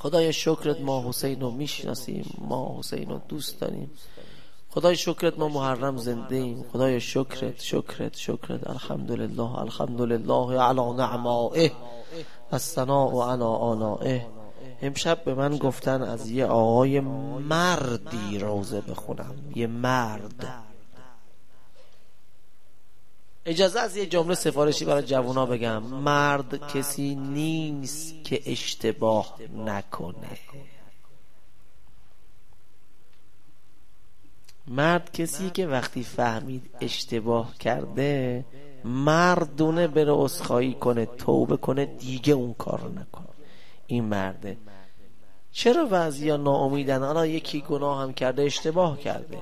خدای شکرت ما حسین رو میشناسیم، ما حسین رو دوست داریم. خدای شکرت ما محرم زنده ایم. خدای شکرت شکرت شکرت. الحمدلله الحمدلله علی نعمائه الثناء علی آلائه. امشب به من گفتن از یه آقای مردی روزه بخونم، یه مرد. اجازه از یه جمله سفارشی برای جوونا بگم. مرد کسی نیست که اشتباه نکنه. مرد کسی که وقتی فهمید اشتباه کرده مردونه بره عذرخواهی کنه، توبه کنه، دیگه اون کارو نکنه. این مرده. چرا بعضیا ناامیدن؟ حالا یکی گناه هم کرده، اشتباه کرده،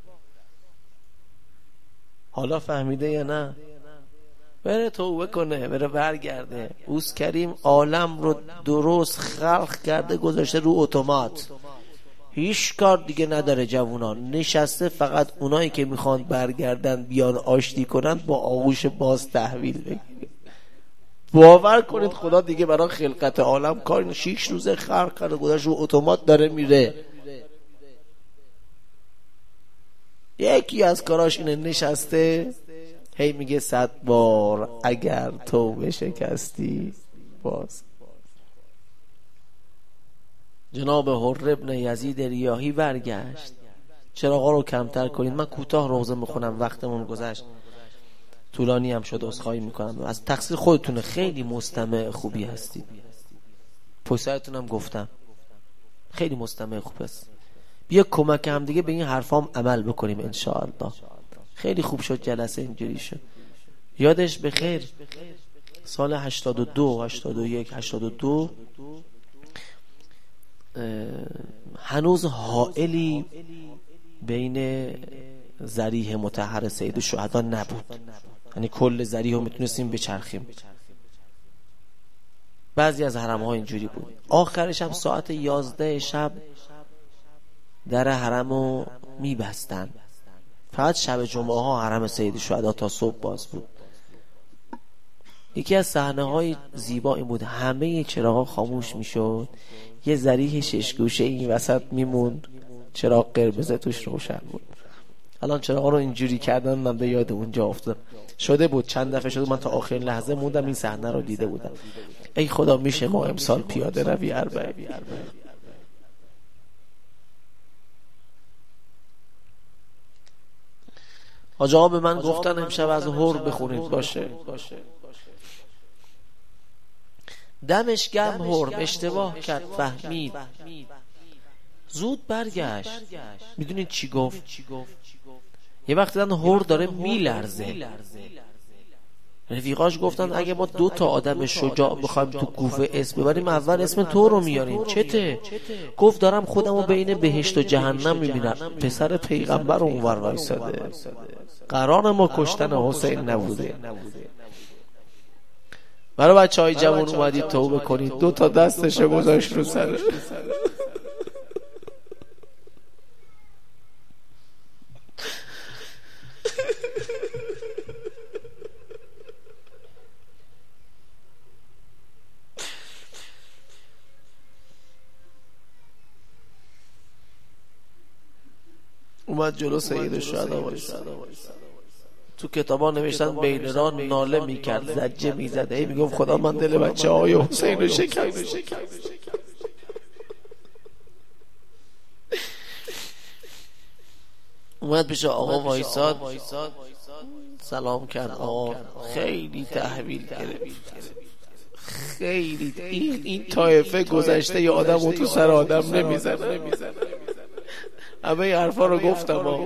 حالا فهمیده یا نه، بره توبه کنه، بره برگرده. اوست کریم عالم رو درست خلق کرده، گذاشته رو اتومات، هیچ کار دیگه نداره. جوونان نشسته فقط اونایی که میخوان برگردن بیان آشتی کنن با آغوش باز تحویل بگیره. باور کنید خدا دیگه برای خلقت عالم کار 6 روزه خلق کرده، گذاشته رو اتومات داره میره. یکی از کاراش اینه، نشسته هی میگه 100 بار اگر توبه شکستی باز. جناب حر ابن یزید ریاحی برگشت، چراغا رو کمتر کنید، من کوتاه روزه میخونم، وقتمون گذشت، طولانی هم شد، عذرخواهی میکنم، از تقصیر خودتونه. خیلی مستمع خوبی هستید، پسرتون هم گفتم خیلی مستمع خوب است. بیا کمک هم دیگه به این حرفام عمل بکنیم انشاءالله. خیلی خوب شد جلسه اینجوری شد. یادش بخیر سال 82 81 82 هنوز حائلی بین ذریح مطهر سید الشهدا نبود، یعنی کل ذریح رو میتونستیم بچرخیم. بعضی از حرم ها اینجوری بود. آخرش هم ساعت 11 شب در حرم رو میبستن، فقط شب جمعه ها حرم سید الشهدا تا صبح باز بود. یکی از صحنه های زیبا این بود، همه چراغا خاموش میشد، یه ذریح 6 گوشه این وسط میموند، چراغ قرمز توش روشن بود. الان چراغا رو اینجوری کردن، من به یاد اونجا افتادم. شده بود چند دفعه شده من تا آخرین لحظه موندم این صحنه رو دیده بودم. ای خدا میشه ما امسال پیاده روی اربعه. حاج آقا به من گفتن امشب از هر بخونید. باشه. دمش گرم هر اشتباه کرد، فهمید، زود برگشت. میدونید چی گفت؟ یه وقت دیدن هر داره میلرزه، رفیقاش گفتن اگه ما 2 تا آدم شجاع بخوایم تو کوفه اسم ببریم اول اسم تو رو میاریم. چته؟ گفت دارم خودمو بین بهشت و جهنم میبینم. پسر پیغمبر اونور وایساده، قرار ما کشتن حسین نبوده. برای بچهای جوان اومدید توبه کنید. 2 تا دستشو گذاشت رو سر. اومد جلو سید الشهدا وایساد. تو کتابا نوشتن بین راه ناله میکرد، زجه میزد، هی میگفت خدا من دل بچه های حسین رو شکست. اومد پیش آقا وایساد، سلام کرد. آقا خیلی تحویل گرفت، خیلی این طایفه گذشته ی آدم رو تو سر آدم نمیزنه. همه این حرفا رو گفتم.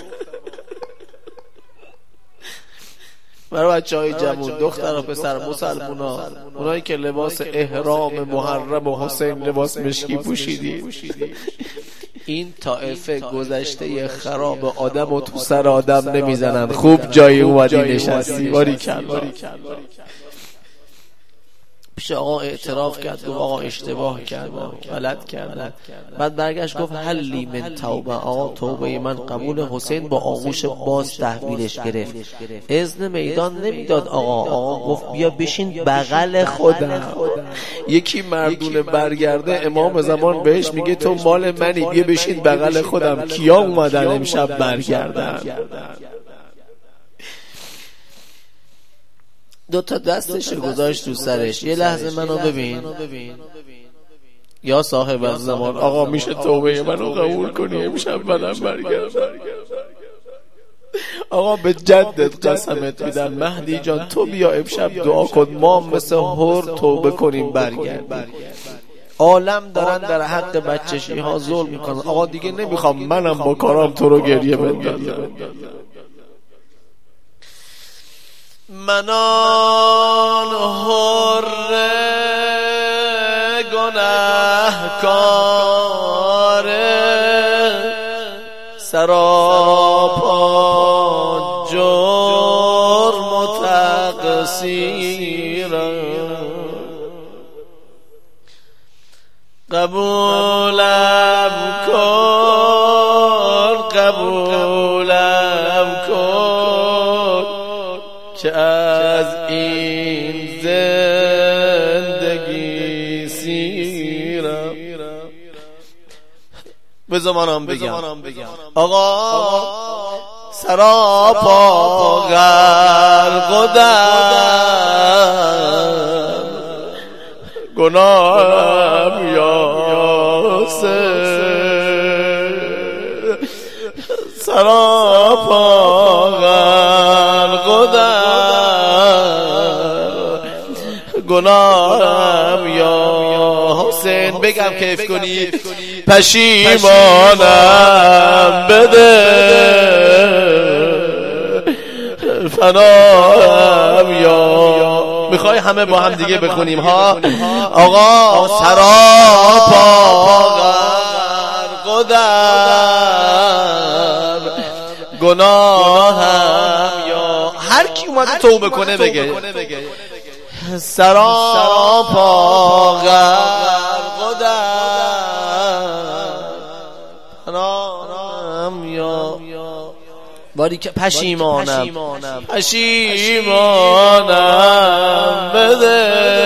برای بچه‌های جوان، دختر و پسر مسلمونا، اونایی که لباس احرام محرم و حسین لباس مشکی پوشیدی، این طائفه گذشته خراب آدم و تو سر آدم نمیزنن. خوب جایی اومدی نشستی. باری کلا پیش آقا اعتراف کرد، گفت آقا اشتباه کردم، غلط کردم. بعد برگشت گفت حلی من توبه، آقا توبه من قبول. حسین با آغوش باز تحویلش گرفت، اذن میدان نمیداد. آقا گفت بیا بشین بغل خودم. یکی مردونه برگرده، امام زمان بهش میگه تو مال منی، بیا بشین بغل خودم. کیا اومدن امشب برگردن؟ دو تا دستش گذاشت رو سرش. یه لحظه منو ببین یا صاحب الزمان، آقا میشه توبه منو قبول کنی امشب منم برگردم؟ آقا به جدت قسمت میدم مهدی جان، تو بیا امشب دعا کن ما مثل هر توبه کنیم برگردیم. عالم دارن در حق بچشی ها ظلم میکنن. آقا دیگه نمیخوام منم با کارام تو رو گریه بندازم. منان هر گناهکار سراپا جرم و تقصیرم، قبولم کن که از این زندگی سیرم. به زمانم بگم آقا سراپا غرق در گناهم یاسر، سراپا غرق در گناهم یا حسین. بگم کیف کنی پشیمانم بده، فناهم یا. میخوای همه با هم دیگه بخونیم ها؟ آقا سراپا غرق در گناهم یا. هر کی اومده توبه کنه بگه سراپا غرق در گناهم یا. باری که پشیمانم بده،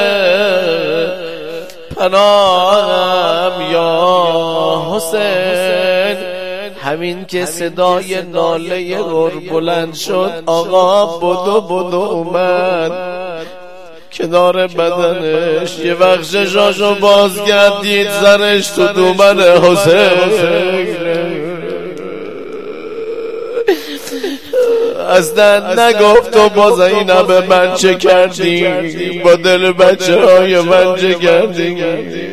پناهم یا حسین. همین که صدای ناله غر بلند شد، آقا بدو اومد کنار بدنش. یه وقت چشاشو باز گردید، زنش تو دومن حسین. اصلا نگفت و باز این همه من چه کردی، با دل بچه های من چه کردی.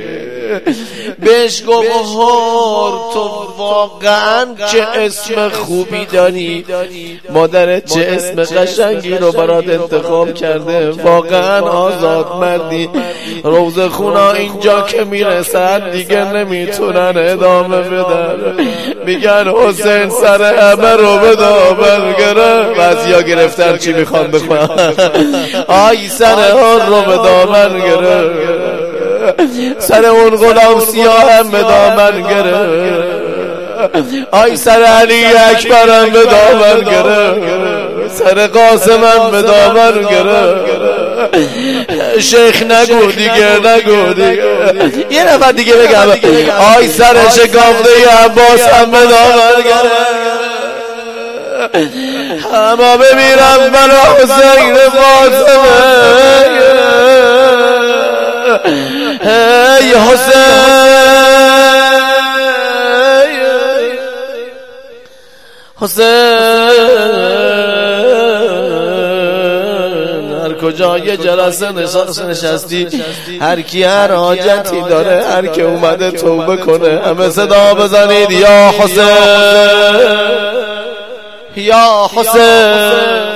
بهش گفت هر تو واقعا چه اسم خوبی داری، مادرت چه اسم قشنگی رو برات انتخاب کرده، واقعا آزاد مردی. روزخونا اینجا که میرسن دیگه نمیتونن ادامه بدن، میگن حسین سر همه رو به دامن گرفت. بعضیا گرفتن چی میخوان بخوان؟ آی سر هر رو به دامن گرفت، سر اون غلام سیاه هم به دامن گرفت، آی سر علی اکبرم به دامن گرفت، سر قاسمم به دامن گرفت. شیخ نگو دیگه یه نفر دیگه بگم آی سر شکافته عباس هم به دامن گرفت. اما بمیرم برا حسین فاطمه، ای حسین هر کجا یه جلسه نشستی، هر کی هر حاجتی داره، هر کی اومده توبه کنه، همه صدا بزنید یا حسین یا حسین.